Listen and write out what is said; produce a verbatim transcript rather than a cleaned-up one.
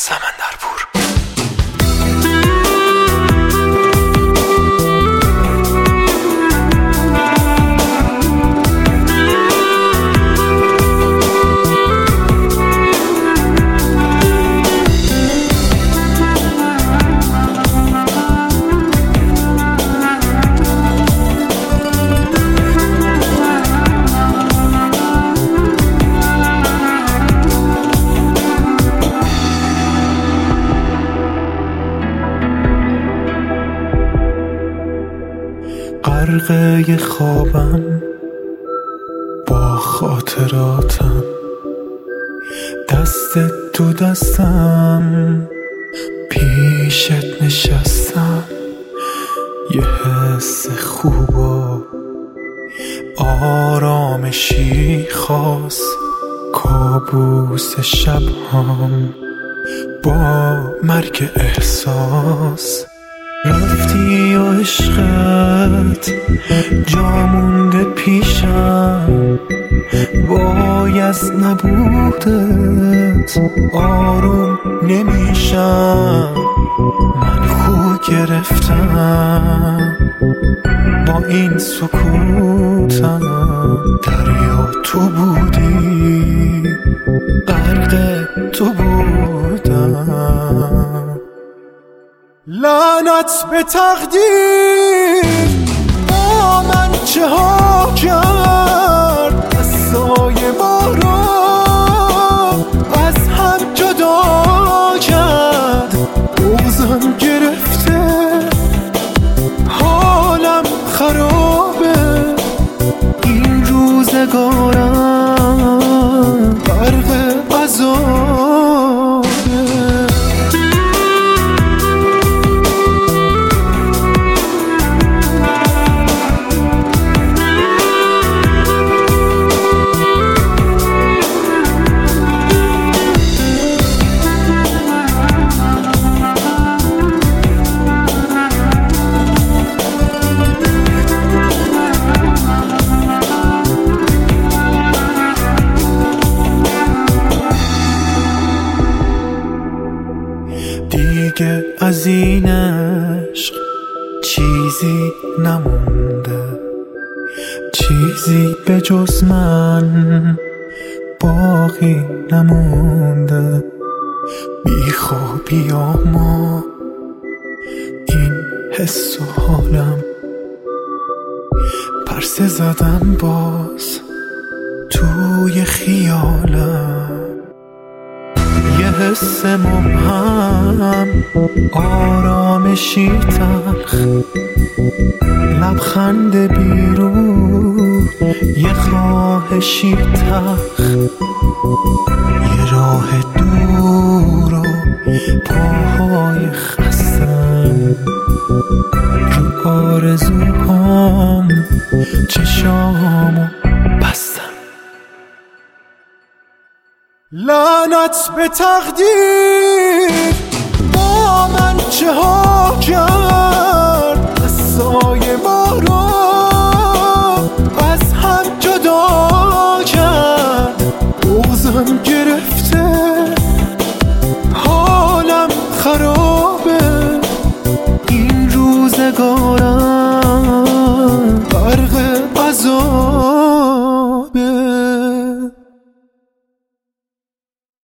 سمندرپور. غرقه خوابم با خاطراتم، دست تو دستم پیشت نشستم، یه حس خوب و آرامشی خاص، کابوس شبهام با مرگ احساس. رفتی و عشقت جا مونده پیشم، وای از نبودت آروم نمیشم. من خو گرفتم با این سکوتم، دریا تو بودی غرق تو بودم. لعنت به تقدیر با من چه ها کرد، قصای ما را از هم جدا کرد. بغضم گرفته حالم خرابه، این روزگارم غرق عذابه. دیگه از این عشق چیزی نمونده، چیزی به جز من باقی نمونده. بی خوابی اما این حس و حالم، پرسه زدم باز توی خیالم. یه حس مبهم، آرامشی تلخ، لبخند بیرون، یه خواهشی تلخ، یه راه دور و پاهای خستم، رو آرزوهام چشامو بستم. لعنت به تقدیر با من چه ها کرد،